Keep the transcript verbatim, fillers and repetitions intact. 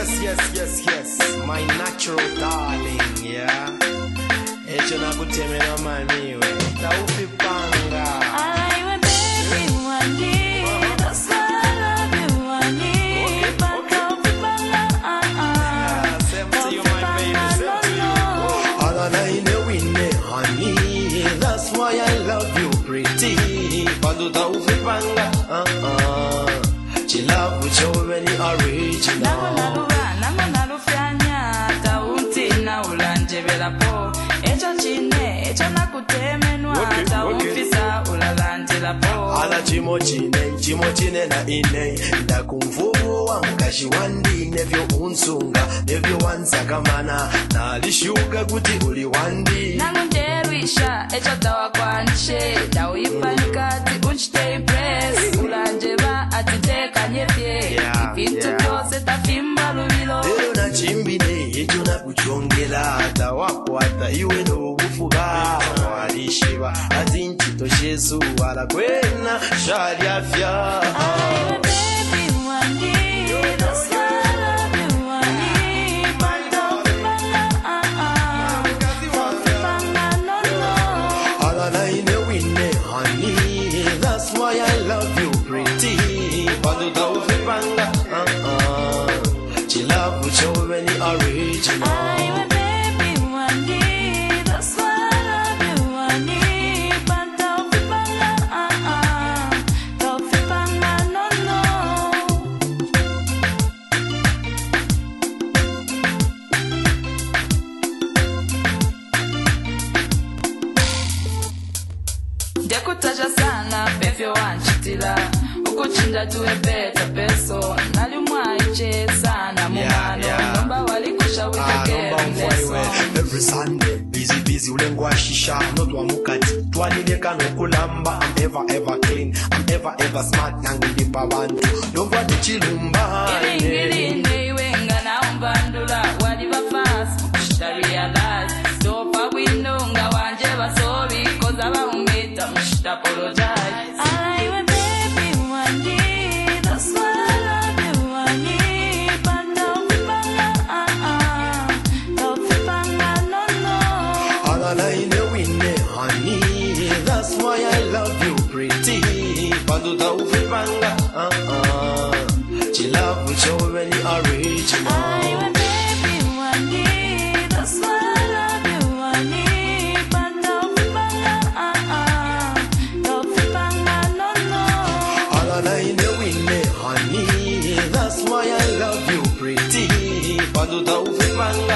Yes, yes, yes, yes. My natural darling, yeah. Echo na kutemena mamiwe. Taufi panga. I baby one day. That's why I love you one day. But Taufi panga, ah ah. Same to you, my baby. Same to you. All I know we know, honey. That's why I love you, pretty. But Taufi panga, ah ah. She love with you when you original. Namo naluwa, namo nalufyanya. Taunti na ulanje vela po. Echo chine, echo na kutemenwa. Taunfisa ulalanje la po. Ala chimo chine, chimo chine na ine. Ndakumvubu wa mkashi wandi. Nevyo unsunga, nevyo wansakamana. Na alishuka kuti uli wandi. Nangunderisha, echo tawa kwanishe. Dau ipanikati, unchite impress. Ulanje ba atiteka nyefye. Vintu vyose tafimba lulilo. Lero na chimbine, echo na kuchongela. Tawakwata iwe no ufuga. Walishiba, azinchito shesu. Wala kwena, shari afya. I baby one day. That's why I love you one day. But don't banga, ah ah. Don't banga, no no. All I know we know, honey. That's why I love you, pretty. But the dove panga, uh uh. She love with you when you original. I baby one day. That's why I love you one day. But don't banga, ah ah. Don't banga, no no. Ndekutaja sana pefyo wanchitila. Ukuchinda tuwe beta peso. Nalimwa iche sana mumano. Nomba walikusha wikake mleso. Every Sunday, busy busy ulengwa shisha. Notwa mukati, twanileka no kulamba. I'm ever ever clean, I'm ever ever smart. Nangu lipa bantu, nongwa dichilumba. Ilingilinde iwenga na umbandula. Wadiva fast, mshita realize. Sopa winonga wanje basobi. Koza wa umita, mshita apologize. I will baby one day. That's why I love you one day. But don't banga, ah ah. Don't banga, no no. All I know we know, honey. That's why I love you, pretty. But the dove panga, uh uh. She love with you when you original. I will baby one day. That's why I love you one day. But don't banga, ah ah. Don't banga, no no. All I know we know, honey. That's why I love you, pretty. But the dove panga,